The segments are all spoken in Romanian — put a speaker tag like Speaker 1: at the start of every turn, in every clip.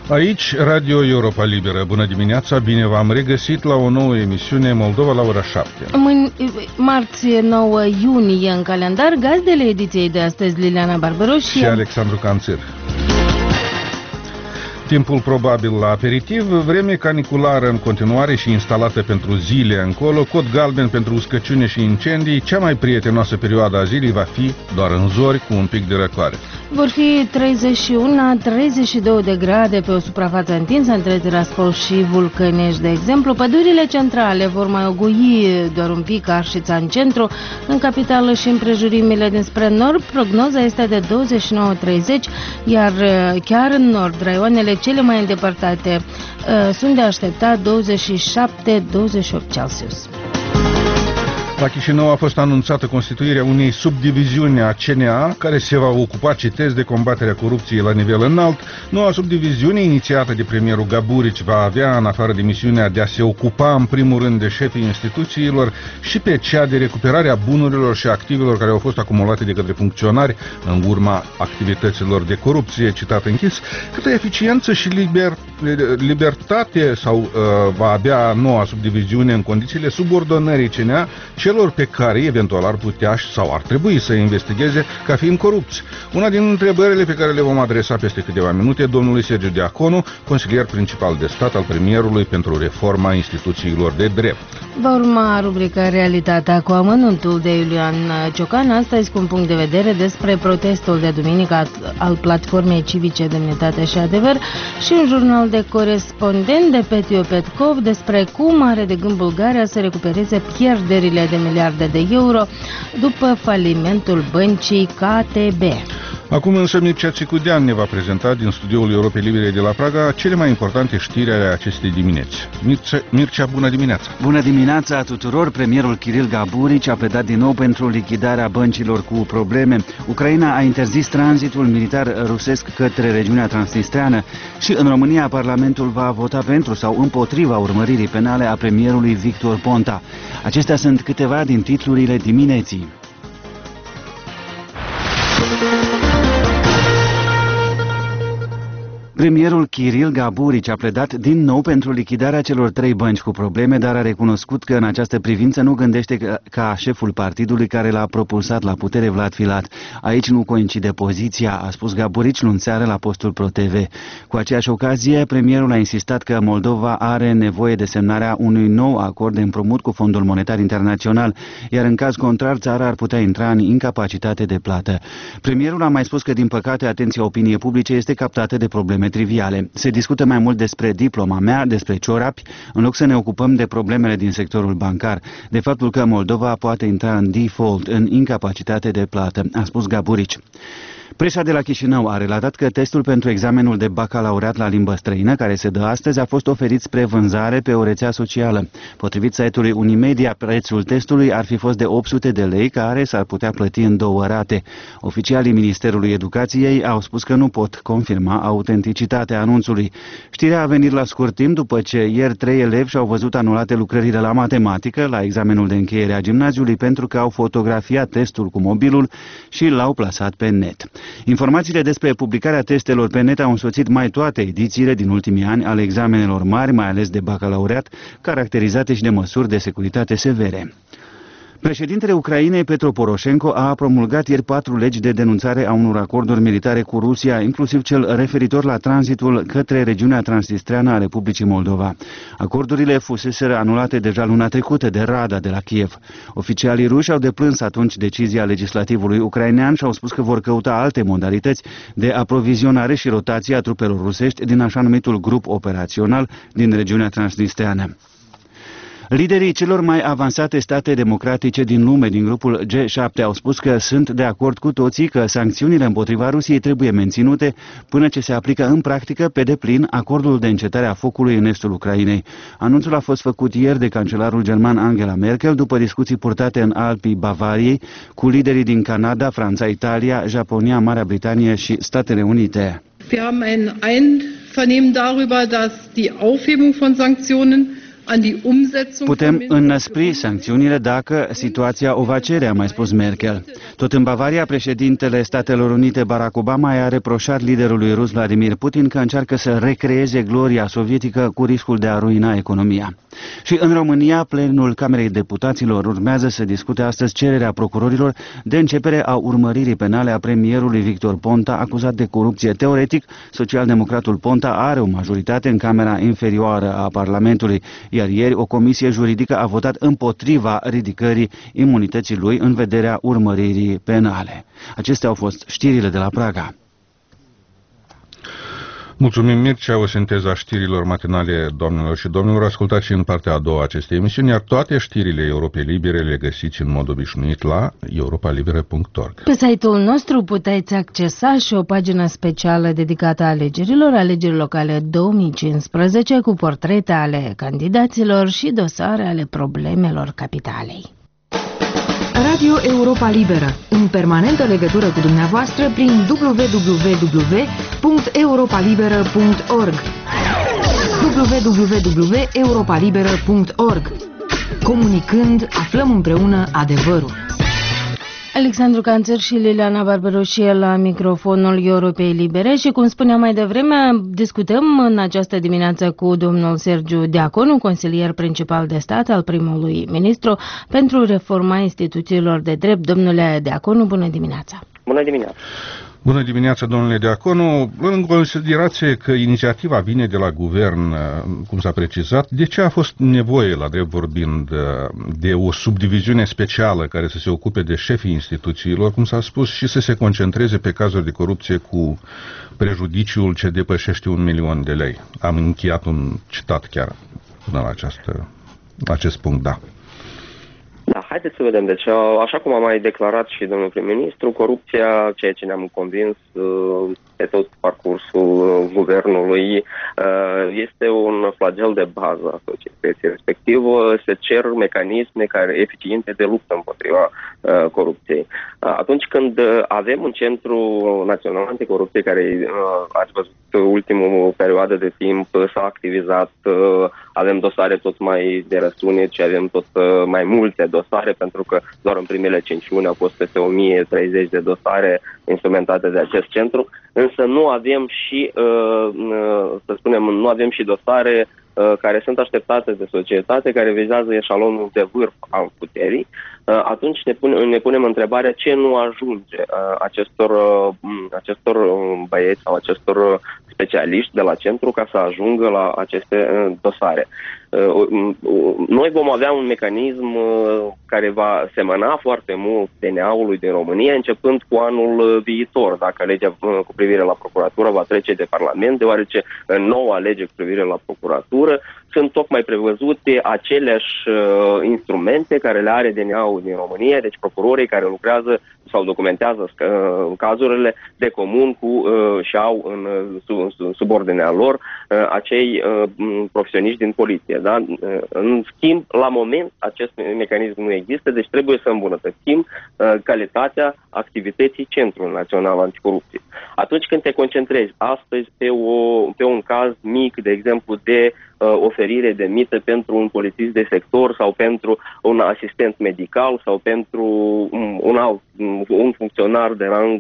Speaker 1: Aici, Radio Europa Liberă. Bună dimineața, bine v-am regăsit la o nouă emisiune Moldova la ora 7.
Speaker 2: Marți 9 iunie în calendar, gazdele ediției de astăzi Liliana Barbaros și
Speaker 1: Alexandru Canțir. Timpul probabil la aperitiv, vreme caniculară în continuare și instalată pentru zile încolo, cod galben pentru uscăciune și incendii, cea mai prietenoasă perioadă a zilei va fi doar în zori cu un pic de răcoare.
Speaker 2: Vor fi 31-32 de grade pe o suprafață întinsă între Tiraspol și Vulcănești, de exemplu. Pădurile centrale vor mai ogui doar un pic Arșița în centru, în capitală și împrejurimile dinspre nord. Prognoza este de 29-30, iar chiar în nord, raioanele cele mai îndepărtate sunt de așteptat 27-28 Celsius.
Speaker 1: La Chișinău a fost anunțată constituirea unei subdiviziuni a CNA care se va ocupa, citez, de combaterea corupției la nivel înalt. Noua subdiviziune, inițiată de premierul Gaburici, va avea, în afară de misiunea de a se ocupa în primul rând de șefii instituțiilor, și pe cea de recuperarea bunurilor și activelor care au fost acumulate de către funcționari în urma activităților de corupție, citat închis. Câtă eficiență și libertate va avea noua subdiviziune în condițiile subordonării CNA celor pe care eventual ar putea sau ar trebui să investigheze ca fiind corupți. Una din întrebările pe care le vom adresa peste câteva minute domnului Sergiu Diaconu, consilier principal de stat al premierului pentru reforma instituțiilor de drept.
Speaker 2: Va urma rubrica Realitatea cu amănuntul de Iulian Ciocan, astăzi cu un punct de vedere despre protestul de duminică al Platformei Civice Demnitate și Adevăr și un jurnal de corespondent de Petio Petkov despre cum are de gând Bulgaria să recupereze pierderile de miliarde de euro după falimentul băncii KTB.
Speaker 1: Acum însă Mircea Țicudean ne va prezenta din studioul Europei Libere de la Praga cele mai importante știri ale acestei dimineți. Mircea, bună dimineața!
Speaker 3: Bună dimineața tuturor! Premierul Kiril Gaburici a pledat din nou pentru lichidarea băncilor cu probleme. Ucraina a interzis tranzitul militar rusesc către regiunea transnistreană și în România Parlamentul va vota pentru sau împotriva urmăririi penale a premierului Victor Ponta. Acestea sunt câteva din titlurile dimineții. Premierul Kiril Gaburici a pledat din nou pentru lichidarea celor 3 bănci cu probleme, dar a recunoscut că în această privință nu gândește ca șeful partidului care l-a propulsat la putere, Vlad Filat. Aici nu coincide poziția, a spus Gaburici luni seară la postul ProTV. Cu aceeași ocazie, premierul a insistat că Moldova are nevoie de semnarea unui nou acord de împrumut cu Fondul Monetar Internațional, iar în caz contrar țara ar putea intra în incapacitate de plată. Premierul a mai spus că, din păcate, atenția opiniei publice este captată de probleme triviale. Se discută mai mult despre diploma mea, despre ciorapi, în loc să ne ocupăm de problemele din sectorul bancar, de faptul că Moldova poate intra în default, în incapacitate de plată, a spus Gaburici. Presa de la Chișinău a relatat că testul pentru examenul de bacalaureat la limbă străină, care se dă astăzi, a fost oferit spre vânzare pe o rețea socială. Potrivit site-ului Unimedia, prețul testului ar fi fost de 800 de lei, care s-ar putea plăti în 2 rate. Oficialii Ministerului Educației au spus că nu pot confirma autenticitatea anunțului. Știrea a venit la scurt timp după ce ieri 3 elevi și-au văzut anulate lucrările la matematică la examenul de încheiere a gimnaziului pentru că au fotografiat testul cu mobilul și l-au plasat pe net. Informațiile despre publicarea testelor pe net au însoțit mai toate edițiile din ultimii ani ale examenelor mari, mai ales de bacalaureat, caracterizate și de măsuri de securitate severe. Președintele Ucrainei, Petro Poroșenko, a promulgat ieri 4 legi de denunțare a unor acorduri militare cu Rusia, inclusiv cel referitor la tranzitul către regiunea transnistreană a Republicii Moldova. Acordurile fuseseră anulate deja luna trecută de Rada de la Kiev. Oficialii ruși au deplâns atunci decizia legislativului ucrainean și au spus că vor căuta alte modalități de aprovizionare și rotație a trupelor rusești din așa numitul grup operațional din regiunea transnistreană. Liderii celor mai avansate state democratice din lume, din grupul G7, au spus că sunt de acord cu toții că sancțiunile împotriva Rusiei trebuie menținute până ce se aplică în practică pe deplin acordul de încetare a focului în estul Ucrainei. Anunțul a fost făcut ieri de cancelarul german Angela Merkel după discuții purtate în Alpii Bavariei cu liderii din Canada, Franța, Italia, Japonia, Marea Britanie și Statele Unite.
Speaker 4: Wir haben ein Einvernehmen darüber, dass die Aufhebung von Sanktionen
Speaker 3: Putem înăspri sancțiunile dacă situația o va cere, a mai spus Merkel. Tot în Bavaria, președintele Statelor Unite Barack Obama i-a reproșat liderului rus Vladimir Putin că încearcă să recreeze gloria sovietică cu riscul de a ruina economia. Și în România, plenul Camerei Deputaților urmează să discute astăzi cererea procurorilor de începere a urmăririi penale a premierului Victor Ponta, acuzat de corupție. Teoretic, socialdemocratul Ponta are o majoritate în Camera Inferioară a Parlamentului, iar ieri o comisie juridică a votat împotriva ridicării imunității lui în vederea urmăririi penale. Acestea au fost știrile de la Praga.
Speaker 1: Mulțumim, Mircea, o sinteză a știrilor matinale, doamnelor și domnilor. Ascultați și în partea a doua a acestei emisiuni, iar toate știrile Europei Libere le găsiți în mod obișnuit la europalibere.org.
Speaker 2: Pe site-ul nostru puteți accesa și o pagină specială dedicată alegerilor, alegeri locale 2015, cu portrete ale candidaților și dosare ale problemelor capitalei.
Speaker 4: Radio Europa Liberă, în permanentă legătură cu dumneavoastră prin www.europalibera.org www.europalibera.org. Comunicând, aflăm împreună adevărul.
Speaker 2: Alexandru Canțăr și Liliana Barberoșie la microfonul Europei Libere și, cum spuneam mai devreme, discutăm în această dimineață cu domnul Sergiu Diaconu, consilier principal de stat al primului ministru pentru reforma instituțiilor de drept. Domnule Diaconu, bună dimineața!
Speaker 5: Bună dimineața!
Speaker 1: Bună dimineața, domnule Diaconu. În considerație că inițiativa vine de la guvern, cum s-a precizat, de ce a fost nevoie, la drept vorbind, de o subdiviziune specială care să se ocupe de șefii instituțiilor, cum s-a spus, și să se concentreze pe cazuri de corupție cu prejudiciul ce depășește 1 milion de lei? Am încheiat un citat chiar până la acest punct, da.
Speaker 5: Da, haideți să vedem. Deci, așa cum a mai declarat și domnul prim-ministru, corupția, ceea ce ne-am convins pe tot parcursul guvernului, este un flagel de bază a societății. Respectiv, se cer mecanisme eficiente de luptă împotriva corupției. Atunci când avem un centru național anticorupție care, ați văzut, ultimul perioadă de timp s-a activizat, avem dosare tot mai de răsunit și avem tot mai multe dosare, pentru că doar în primele 5 luni au fost peste 1030 de dosare instrumentate de acest centru, însă nu avem și, să spunem, nu avem și dosare care sunt așteptate de societate, care vizează eșalonul de vârf al puterii. Atunci ne punem întrebarea ce nu ajunge acestor băieți sau acestor specialiști de la centru ca să ajungă la aceste dosare. Noi vom avea un mecanism care va semăna foarte mult DNA-ului din România, începând cu anul viitor, dacă legea cu privire la procuratură va trece de Parlament, deoarece în noua lege cu privire la procuratură sunt tocmai prevăzute aceleași instrumente care le are DNA-ul din România, deci procurorii care lucrează sau documentează cazurile de comun cu și au în subordinea lor acei profesioniști din poliție. Da? În schimb, la moment, acest mecanism nu există, deci trebuie să îmbunătățim calitatea activității Centrului Național Anticorupție. Atunci când te concentrezi astăzi pe un caz mic, de exemplu, de oferire de mită pentru un polițist de sector sau pentru un asistent medical sau pentru un funcționar de rang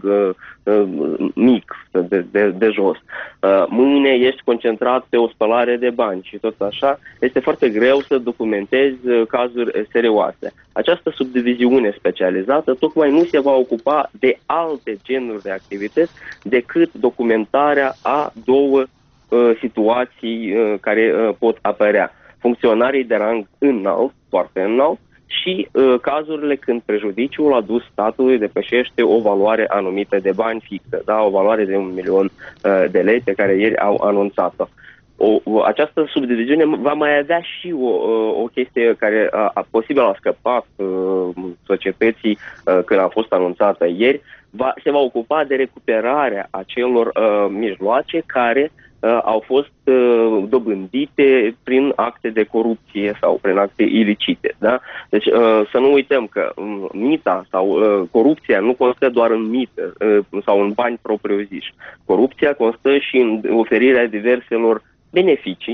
Speaker 5: mic, de jos. Mâine ești concentrat pe o spălare de bani și tot așa, este foarte greu să documentezi cazuri serioase. Această subdiviziune specializată tocmai nu se va ocupa de alte genuri de activități decât documentarea a două situații care pot apărea. Funcționarii de rang înalt, foarte înalt, și cazurile când prejudiciul adus statului depășește o valoare anumită de bani fixă, da? O valoare de 1 milion de lei pe care ieri au anunțat-o. Această subdiviziune va mai avea și o chestie care posibil a scăpat societății când a fost anunțată ieri, se va ocupa de recuperarea acelor mijloace care au fost dobândite prin acte de corupție sau prin acte ilicite. Da? Deci să nu uităm că mita sau corupția nu constă doar în mită sau în bani propriu-ziși. Corupția constă și în oferirea diverselor beneficii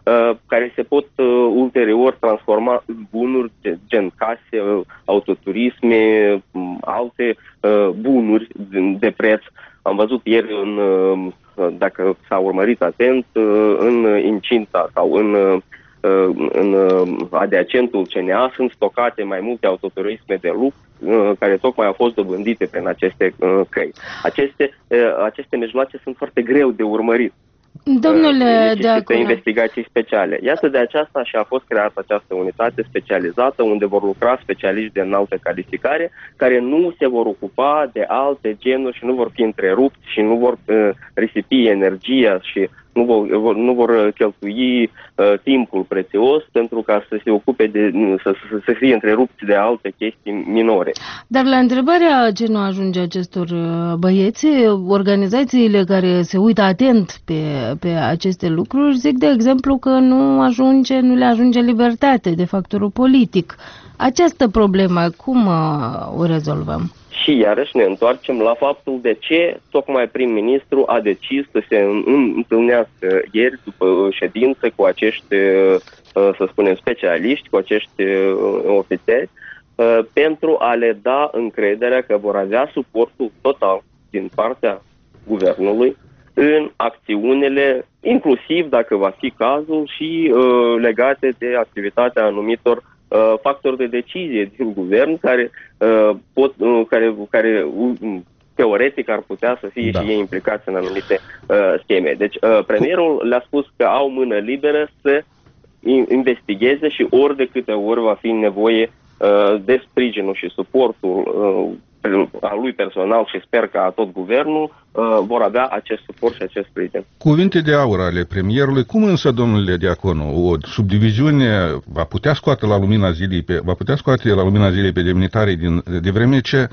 Speaker 5: care se pot ulterior transforma în bunuri gen case, autoturisme, alte bunuri de preț. Am văzut ieri, dacă s-a urmărit atent, în incinta sau în adiacentul CNA sunt stocate mai multe autoturisme de lux care tocmai au fost dobândite prin aceste căi. Aceste mijloace sunt foarte greu de urmărit.
Speaker 2: Domnule
Speaker 5: Necesită investigații speciale. Iată, de aceasta și a fost creată această unitate specializată unde vor lucra specialiști de înaltă calificare care nu se vor ocupa de alte genuri și nu vor fi întrerupți și nu vor risipi energia și nu vor cheltui timpul prețios pentru ca să se ocupe să fie întrerupți de alte chestii minore.
Speaker 2: Dar la întrebarea ce nu ajunge acestor băieți, organizațiile care se uită atent pe aceste lucruri zic, de exemplu, că nu le ajunge libertate de factorul politic. Această problemă, cum o rezolvăm?
Speaker 5: Și iarăși ne întoarcem la faptul de ce tocmai prim-ministru a decis să se întâlnească ieri după ședință cu acești, să spunem, specialiști, cu acești ofițeri, pentru a le da încrederea că vor avea suportul total din partea guvernului în acțiunile, inclusiv, dacă va fi cazul, și legate de activitatea anumitor factori de decizie din guvern care teoretic ar putea să fie și ei implicați în anumite scheme. Deci premierul le-a spus că au mână liberă să investigheze și ori de câte ori va fi nevoie de sprijinul și suportul al lui personal și sper că a tot guvernul vor avea acest suport și acest sprijin.
Speaker 1: Cuvinte de aur ale premierului. Cum însă, domnule Diaconu, o subdiviziune va putea scoate la lumina zilei pe demnitarii de vreme ce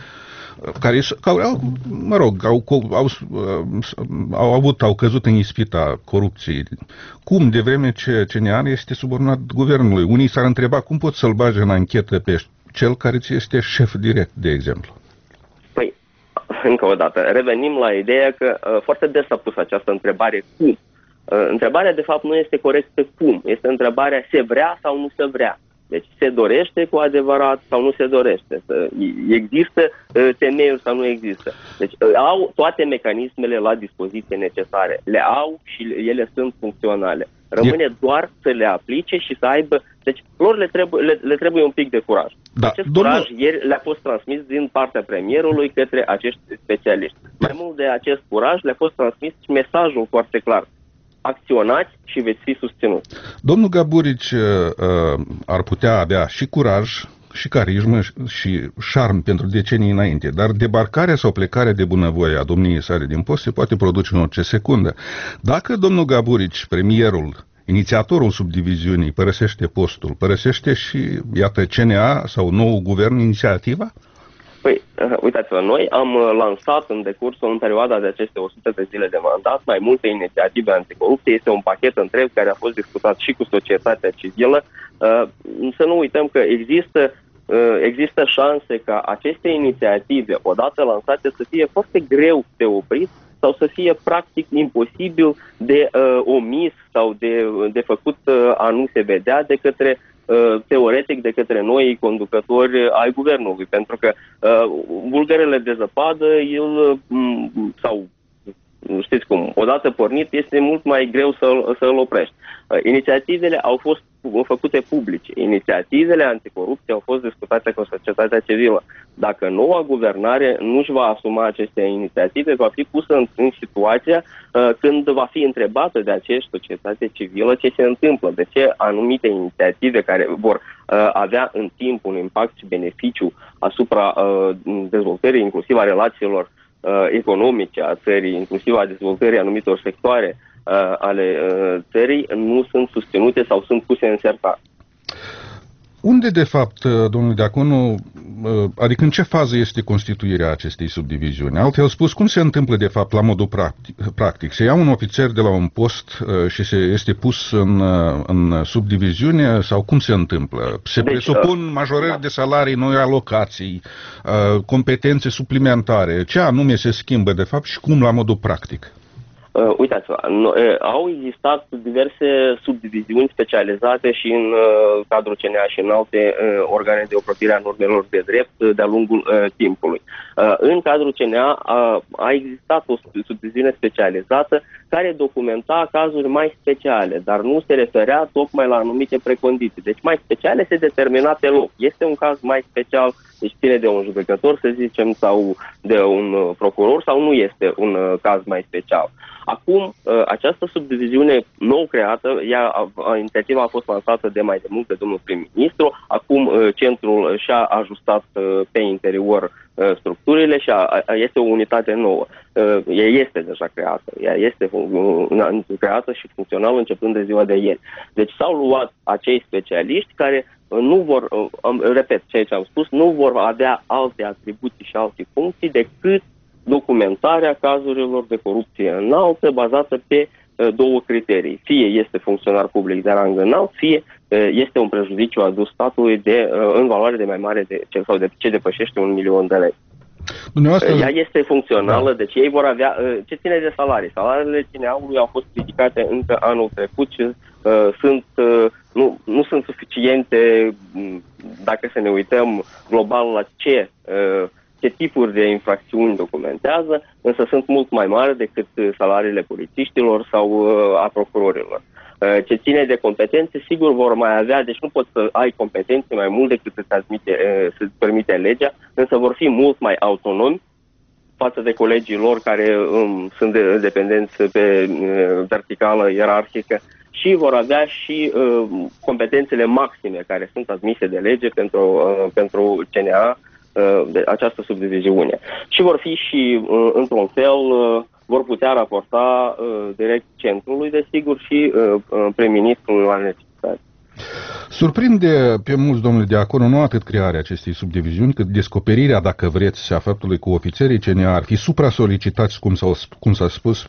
Speaker 1: au căzut în ispita corupției. Cum, de vreme ce CNA este subordonat guvernului? Unii s-ar întreba cum pot să-l bage în anchetă pe cel care ți este șef direct, de exemplu.
Speaker 5: Păi, încă o dată, revenim la ideea că foarte des s-a pus această întrebare cum. Întrebarea, de fapt, nu este corectă cum. Este întrebarea se vrea sau nu se vrea. Deci se dorește cu adevărat sau nu se dorește? Există temeiuri sau nu există? Deci au toate mecanismele la dispoziție necesare. Le au și ele sunt funcționale. Rămâne doar să le aplice și să aibă... Deci lor le trebuie un pic de curaj. Acest curaj ieri le-a fost transmis din partea premierului către acești specialiști. Mai mult de acest curaj le-a fost transmis și mesajul foarte clar. Acționați și veți fi susținuți.
Speaker 1: Domnul Gaburici ar putea avea și curaj, și carismă, și șarm pentru decenii înainte, dar debarcarea sau plecarea de bunăvoie a domniei sale din post se poate produce în orice secundă. Dacă domnul Gaburici, premierul, inițiatorul subdiviziunii, părăsește postul, părăsește și, iată, CNA sau nou guvern inițiativa?
Speaker 5: Păi, uitați-vă, noi am lansat în perioada de aceste 100 de zile de mandat mai multe inițiative anticorupție. Este un pachet întreg care a fost discutat și cu societatea civilă. Să nu uităm că există șanse ca aceste inițiative, odată lansate, să fie foarte greu de oprit sau să fie practic imposibil de omis sau de făcut a nu se vedea de către teoretic de către noi conducători ai guvernului, pentru că bulgărele de zăpadă, sau știți cum, odată pornit, este mult mai greu să-l oprești. Inițiativele au fost făcute publice. Inițiativele anticorupție au fost discutate cu societatea civilă. Dacă noua guvernare nu își va asuma aceste inițiative, va fi pusă în situația când va fi întrebată de aceeași societate civilă ce se întâmplă, de ce anumite inițiative care vor avea în timp un impact și beneficiu asupra dezvoltării, inclusiv a relațiilor economice a țării, inclusiv a dezvoltării anumitor sectoare ale țării, nu sunt susținute sau sunt puse în sertar.
Speaker 1: Unde, de fapt, domnule Diaconu, adică în ce fază este constituirea acestei subdiviziuni? Altfel spus, cum se întâmplă, de fapt, la modul practic? Se ia un ofițer de la un post și este pus în subdiviziune sau cum se întâmplă? Se presupun majorări de salarii, noi alocații, competențe suplimentare. Ce anume se schimbă, de fapt, și cum la modul practic?
Speaker 5: Uitați-vă, au existat diverse subdiviziuni specializate și în cadrul CNA și în alte organe de ocrotire a normelor de drept de-a lungul timpului. În cadrul CNA a existat o subdiviziune specializată care documenta cazuri mai speciale, dar nu se referea tocmai la anumite precondiții. Deci mai speciale se determina pe loc. Este un caz mai special, deci ține de un judecător, să zicem, sau de un procuror, sau nu este un caz mai special. Acum, această subdiviziune nou creată, inițiativa a fost lansată de mai de mult de domnul prim-ministru, acum centrul și-a ajustat pe interior structurile și este o unitate nouă. Ea este deja creată, ea este creată și funcțională începând de ziua de ieri. Deci s-au luat acei specialiști care nu vor, repet ceea ce am spus, nu vor avea alte atribuții și alte funcții decât documentarea cazurilor de corupție înaltă bazată pe două criterii. Fie este funcționar public de rang înalt, fie este un prejudiciu adus statului în valoare de mai mare sau de ce depășește 1 milion de lei. Ea este funcțională, deci ei vor avea... Ce ține de salarii? Salariile CNA-ului au fost ridicate încă anul trecut și nu sunt suficiente dacă să ne uităm global la ce tipuri de infracțiuni documentează, însă sunt mult mai mari decât salariile polițiștilor sau a procurorilor. Ce ține de competențe, sigur vor mai avea, deci nu poți să ai competențe mai mult decât să-ți permite legea, însă vor fi mult mai autonomi față de colegii lor care sunt dependenți pe verticală ierarhică și vor avea și competențele maxime care sunt admise de lege pentru CNA, de această subdiviziune. Și vor fi și, într-un fel, vor putea raporta direct centrului, desigur, și prim-ministrul la necesitate.
Speaker 1: Surprinde pe mulți, domnule Diaconu, nu atât crearea acestei subdiviziuni, cât descoperirea, dacă vreți, a faptului că ofițerii CNA ar fi supra-solicitați, cum s-a spus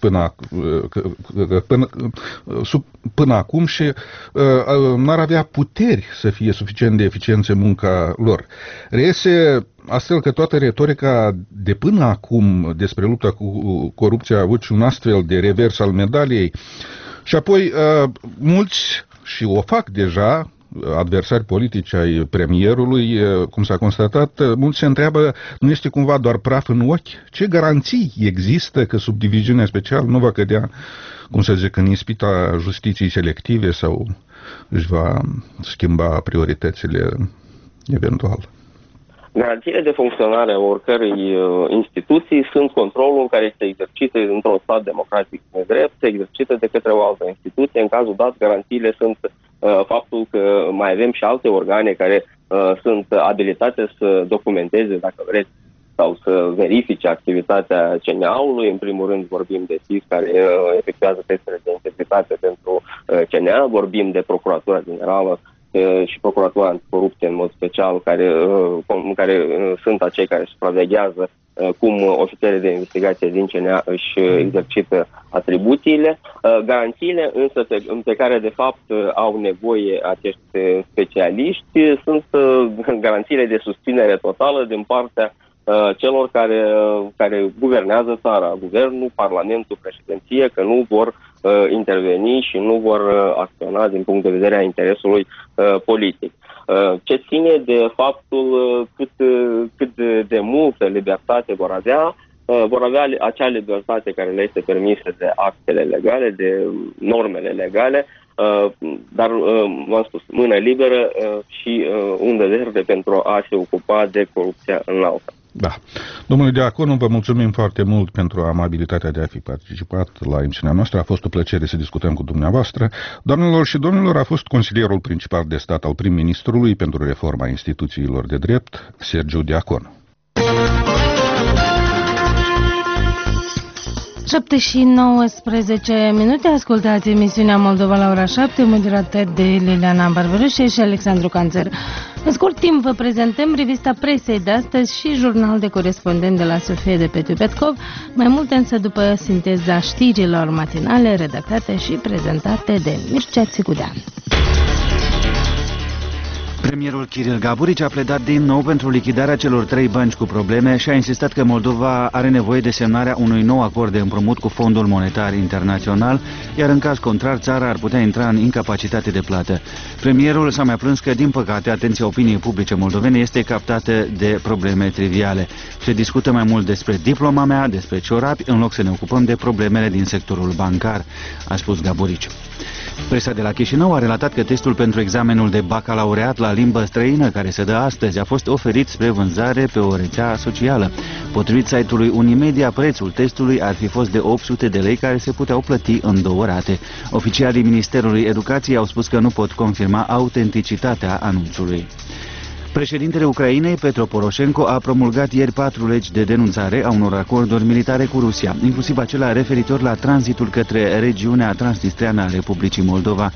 Speaker 1: până acum și n-ar avea puteri să fie suficient de eficiențe munca lor. Reiese astfel că toată retorica de până acum despre lupta cu corupția a avut și un astfel de revers al medaliei și apoi mulți, și o fac deja, adversari politici ai premierului, cum s-a constatat, mulți se întreabă, nu este cumva doar praf în ochi? Ce garanții există că subdiviziunea specială nu va cădea, cum să zic, în ispita justiției selective sau își va schimba prioritățile eventual?
Speaker 5: Garanțiile de funcționare a oricărei instituții sunt controlul care se exercită într-un stat democratic de drept, se exercită de către o altă instituție. În cazul dat, garanțiile sunt faptul că mai avem și alte organe care sunt abilitate să documenteze, dacă vreți, sau să verifice activitatea CNA-ului. În primul rând vorbim de SIS, care efectuează testele de integritate pentru CNA, vorbim de Procuratura Generală și Procuratura Anticorupție în mod special, care sunt acei care supraveghează cum ofițerii de investigație din CNA își exercită atribuțiile. Garanțiile însă pe care de fapt au nevoie acești specialiști sunt garanțiile de susținere totală din partea celor care guvernează țara, guvernul, parlamentul, președinție, că nu vor interveni și nu vor acționa din punct de vedere a interesului politic. Ce ține de faptul cât de multă libertate vor avea acea libertate care le este permisă de actele legale, de normele legale, dar, v-am spus, mână liberă și undă verde pentru a se ocupa de corupția înaltă.
Speaker 1: Da. Domnule Diaconu, vă mulțumim foarte mult pentru amabilitatea de a fi participat la emisiunea noastră. A fost o plăcere să discutăm cu dumneavoastră. Doamnelor și domnilor, a fost consilierul principal de stat al prim-ministrului pentru reforma instituțiilor de drept, Sergiu Diaconu.
Speaker 2: 7 și 19 minute, ascultați emisiunea Moldova la ora 7, moderată de Liliana Barbaroșe și Alexandru Canțăr. În scurt timp vă prezentăm revista presei de astăzi și jurnal de corespondent de la Sofia de Petu Petkov, mai multe însă după sinteza știrilor matinale redactate și prezentate de Mircea Țigudean.
Speaker 3: Premierul Kiril Gaburici a pledat din nou pentru lichidarea celor 3 bănci cu probleme și a insistat că Moldova are nevoie de semnarea unui nou acord de împrumut cu Fondul Monetar Internațional, iar în caz contrar țara ar putea intra în incapacitate de plată. Premierul s-a mai plâns că, din păcate, atenția opiniei publice moldovene este captată de probleme triviale. Se discută mai mult despre diploma mea, despre ciorapi, în loc să ne ocupăm de problemele din sectorul bancar, a spus Gaburici. Presa de la Chișinău a relatat că testul pentru examenul de bacalaureat la limbă străină, care se dă astăzi, a fost oferit spre vânzare pe o rețea socială. Potrivit site-ului Unimedia, prețul testului ar fi fost de 800 de lei, care se puteau plăti în 2 rate. Oficialii Ministerului Educației au spus că nu pot confirma autenticitatea anunțului. Președintele Ucrainei, Petro Poroșenko, a promulgat ieri 4 legi de denunțare a unor acorduri militare cu Rusia, inclusiv acela referitor la tranzitul către regiunea transnistreană a Republicii Moldova.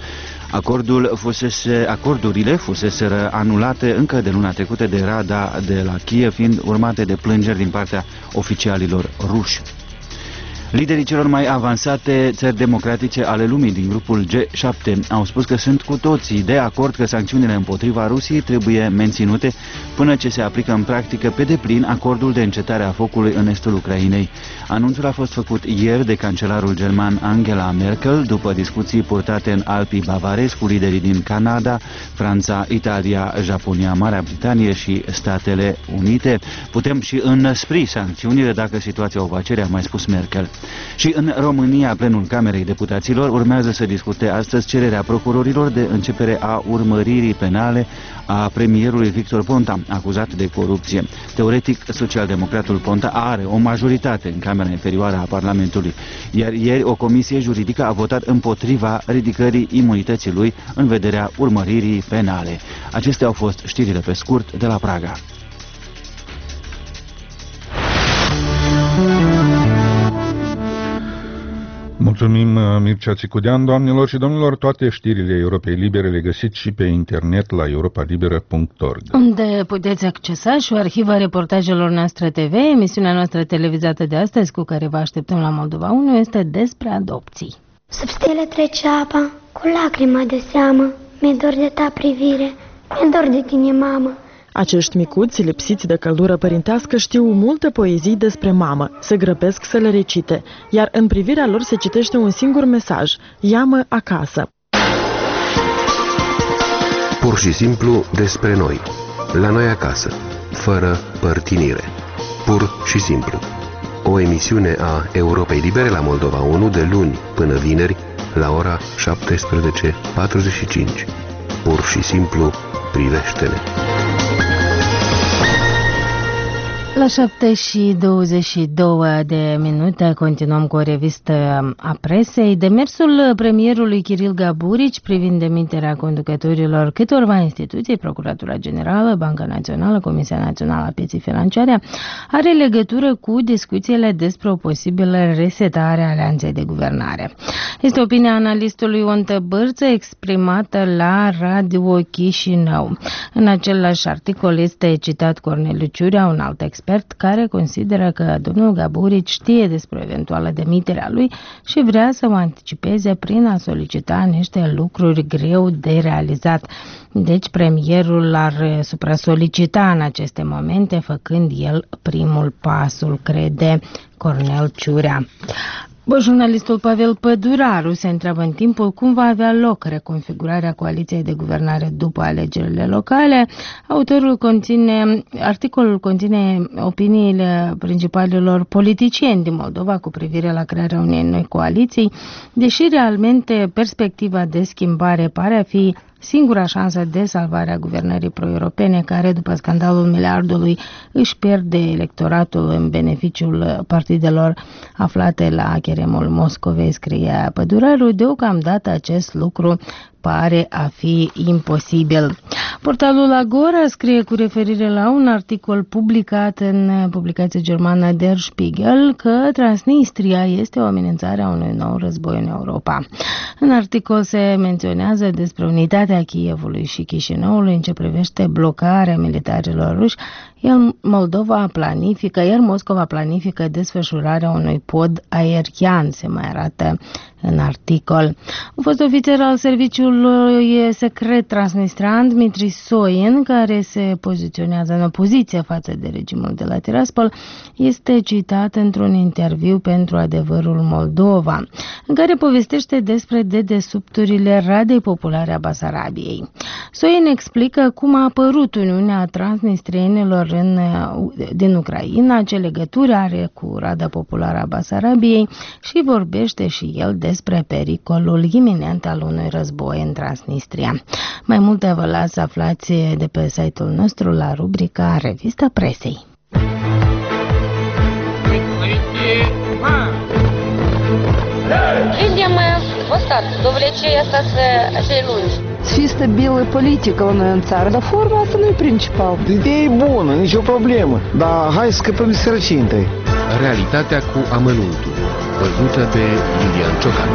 Speaker 3: Acordurile fuseseră anulate încă de luna trecută de Rada de la Kiev, fiind urmate de plângeri din partea oficialilor ruși. Liderii celor mai avansate țări democratice ale lumii din grupul G7 au spus că sunt cu toții de acord că sancțiunile împotriva Rusiei trebuie menținute până ce se aplică în practică pe deplin acordul de încetare a focului în estul Ucrainei. Anunțul a fost făcut ieri de cancelarul german Angela Merkel după discuții purtate în Alpii Bavarezi cu liderii din Canada, Franța, Italia, Japonia, Marea Britanie și Statele Unite. Putem și înăspri sancțiunile dacă situația o va cere, a mai spus Merkel. Și în România, plenul Camerei Deputaților urmează să discute astăzi cererea procurorilor de începere a urmăririi penale a premierului Victor Ponta, acuzat de corupție. Teoretic, socialdemocratul Ponta are o majoritate în Camera Inferioară a Parlamentului, iar ieri o comisie juridică a votat împotriva ridicării imunității lui în vederea urmăririi penale. Acestea au fost știrile pe scurt de la Praga.
Speaker 1: Mulțumim, Mircea Țicudean. Doamnelor și domnilor, toate știrile Europei Libere le găsiți și pe internet la europalibera.org,
Speaker 2: unde puteți accesa și o arhivă a reportajelor noastre TV. Emisiunea noastră televizată de astăzi, cu care vă așteptăm la Moldova 1, este despre adopții.
Speaker 6: Sub stele trece apa, cu lacrima de seamă, mi-e dor de ta privire, mi-e dor de tine, mamă.
Speaker 7: Acești micuți, lipsiți de căldură părintească, știu multe poezii despre mamă, se grăbesc să le recite, iar în privirea lor se citește un singur mesaj: ia-mă acasă.
Speaker 8: Pur și simplu despre noi, la noi acasă, fără părtinire. Pur și simplu. O emisiune a Europei Libere la Moldova 1 de luni până vineri la ora 17:45. Pur și simplu, privește-ne.
Speaker 2: La 7:22 de minute continuăm cu o revistă a presei. Demersul premierului Kiril Gaburici privind demiterea conducătorilor câtorva instituții, Procuratura Generală, Banca Națională, Comisia Națională a Pieței Financiare, are legătură cu discuțiile despre o posibilă resetare a alianței de guvernare. Este opinia analistului Ion Tăbărță exprimată la Radio Chișinău. În același articol este citat Corneliu Ciurea, un alt expert care consideră că domnul Gaburici știe despre eventuală demitere a lui și vrea să o anticipeze prin a solicita niște lucruri greu de realizat. Deci premierul l-ar supra-solicita în aceste momente, făcând el primul pasul, crede Cornel Ciurea. Jurnalistul Pavel Păduraru se întreabă în timpul cum va avea loc reconfigurarea coaliției de guvernare după alegerile locale. Articolul conține opiniile principalilor politicieni din Moldova cu privire la crearea unei noi coaliții, deși realmente perspectiva de schimbare pare a fi singura șansă de salvare a guvernării pro-europene, care, după scandalul miliardului, își pierde electoratul în beneficiul partidelor aflate la cheremul Moscovei, scrie Păduraru. Deocamdată acest lucru pare a fi imposibil. Portalul Agora scrie cu referire la un articol publicat în publicația germană Der Spiegel că Transnistria este o amenințare a unui nou război în Europa. În articol se menționează despre unitatea Kievului și Chișinăului în ce privește blocarea militarilor ruși, iar Moscova planifică desfășurarea unui pod aerian, se mai arată în articol. Un fost ofițer al serviciului secret transnistran, Dmitri Soin, care se poziționează în opoziție față de regimul de la Tiraspol, este citat într-un interviu pentru Adevărul Moldova, în care povestește despre dedesubturile Radei Populare a Basarabiei. Soin explică cum a apărut Uniunea Transnistrienilor din Ucraina, ce legături are cu Rada Populară a Basarabiei și vorbește și el despre pericolul iminent al unui război în Transnistria. Mai multe vă las să aflați de pe site-ul nostru la rubrica Revista Presei.
Speaker 9: Видим вот так, до влечения assez lungi.
Speaker 10: Să fie stabilă politică la noi în țară, dar forma asta nu e principal.
Speaker 11: Ideea e bună, nicio problemă, dar hai să scăpăm de sărăcie întâi.
Speaker 8: Realitatea cu amănuntul, văzută de Lilian Ciocan.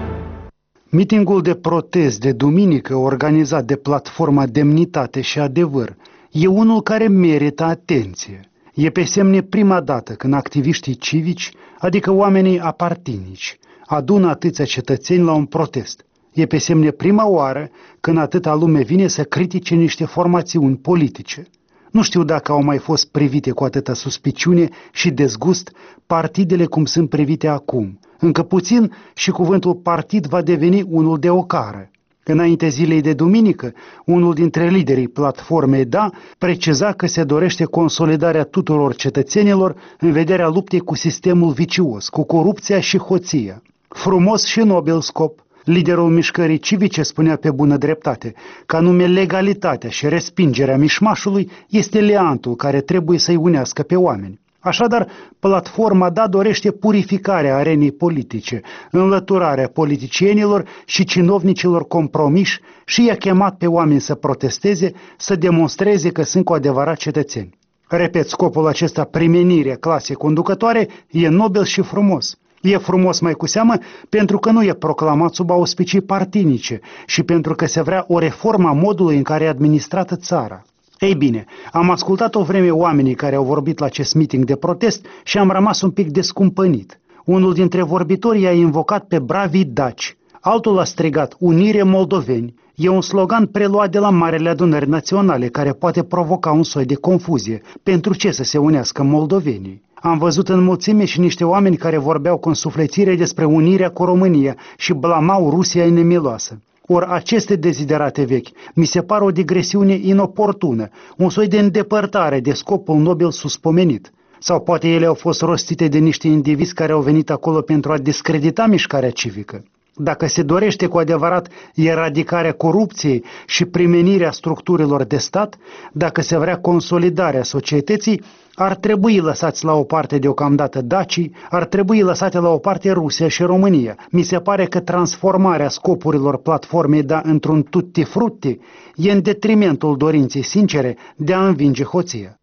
Speaker 12: Mitingul de protest de duminică organizat de platforma Demnitate și Adevăr e unul care merită atenție. E pe semne prima dată când activiștii civici, adică oamenii apartinici, adună atâția cetățeni la un protest. E pe semne prima oară când atâta lume vine să critique niște formațiuni politice. Nu știu dacă au mai fost privite cu atâta suspiciune și dezgust partidele cum sunt privite acum. Încă puțin și cuvântul partid va deveni unul de ocară. Înainte zilei de duminică, unul dintre liderii platformei DA preciza că se dorește consolidarea tuturor cetățenilor în vederea luptei cu sistemul vicios, cu corupția și hoția. Frumos și nobil scop. Liderul mișcării civice spunea pe bună dreptate că anume legalitatea și respingerea mișmașului este leantul care trebuie să-i unească pe oameni. Așadar, platforma DA dorește purificarea arenei politice, înlăturarea politicienilor și cinovnicilor compromiși și i-a chemat pe oameni să protesteze, să demonstreze că sunt cu adevărat cetățeni. Repet, scopul acesta, primenirea clasei conducătoare, e nobil și frumos. E frumos mai cu seamă pentru că nu e proclamat sub auspicii partinice și pentru că se vrea o reformă a modului în care e administrată țara. Ei bine, am ascultat o vreme oamenii care au vorbit la acest meeting de protest și am rămas un pic descumpănit. Unul dintre vorbitori i-a invocat pe bravii daci, altul a strigat Unire Moldoveni. E un slogan preluat de la Marele Adunări Naționale care poate provoca un soi de confuzie. Pentru ce să se unească moldovenii? Am văzut în mulțime și niște oameni care vorbeau cu însuflețire despre unirea cu România și blamau Rusia nemiloasă. Ori aceste deziderate vechi mi se par o digresiune inoportună, un soi de îndepărtare de scopul nobil suspomenit. Sau poate ele au fost rostite de niște indivizi care au venit acolo pentru a discredita mișcarea civică. Dacă se dorește cu adevărat eradicarea corupției și primenirea structurilor de stat, dacă se vrea consolidarea societății, ar trebui lăsați la o parte deocamdată dacii, ar trebui lăsate la o parte Rusia și România. Mi se pare că transformarea scopurilor platformei DA într-un tutti-frutti e în detrimentul dorinței sincere de a învinge hoția.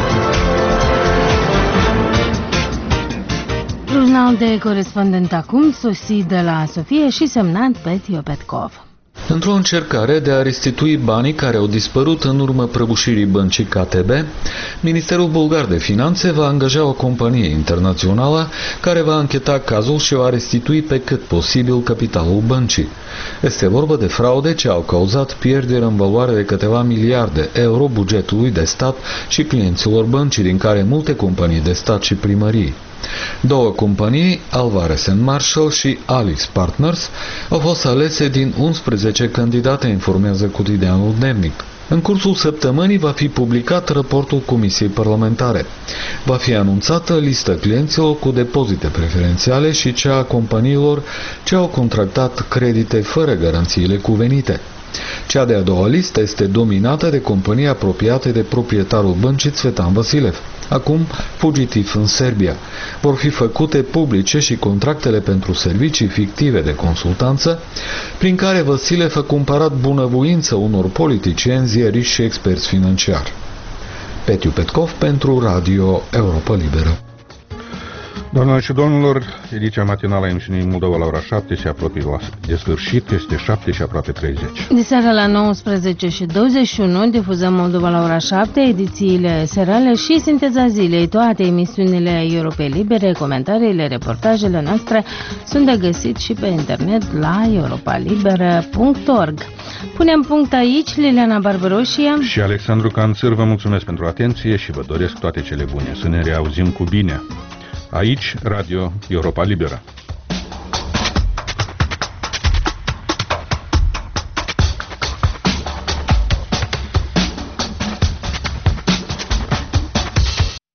Speaker 2: Jurnal de corespondent acum, sosit de la Sofie și semnat Petiu Petkov.
Speaker 13: Într-o încercare de a restitui banii care au dispărut în urmă prăbușirii băncii KTB, Ministerul Bulgar de Finanțe va angaja o companie internațională care va încheta cazul și va restitui pe cât posibil capitalul băncii. Este vorba de fraude ce au cauzat pierderi în valoare de câteva miliarde euro bugetului de stat și clienților băncii, din care multe companii de stat și primării. Două companii, Alvarez & Marshall și Alix Partners, au fost alese din 11 candidate, informează cotidianul Dnevnik. În cursul săptămânii va fi publicat raportul Comisiei Parlamentare. Va fi anunțată lista clienților cu depozite preferențiale și cea a companiilor ce au contractat credite fără garanțiile cuvenite. Cea de-a doua listă este dominată de companii apropiate de proprietarul băncii Cvetan Vasilev, acum fugitiv în Serbia. Vor fi făcute publice și contractele pentru servicii fictive de consultanță, prin care Vasilev a cumpărat bunăvoință unor politicieni, ziariști și experți financiari. Petiu Petkov pentru Radio Europa Liberă.
Speaker 1: Doamnelor și domnilor, ediția matinală a emisiunii Moldova la ora 7 se apropie de sfârșit, este 7 și aproape 30.
Speaker 2: De seara la 19 și 21 difuzăm Moldova la ora 7, edițiile serale și sinteza zilei. Toate emisiunile Europei Libere, comentariile, reportajele noastre sunt de găsit și pe internet la europalibera.org. Punem punct aici, Liliana Barbaroșia
Speaker 1: și Alexandru Canțăr, vă mulțumesc pentru atenție și vă doresc toate cele bune. Să ne reauzim cu bine. Aici, Radio Europa Liberă.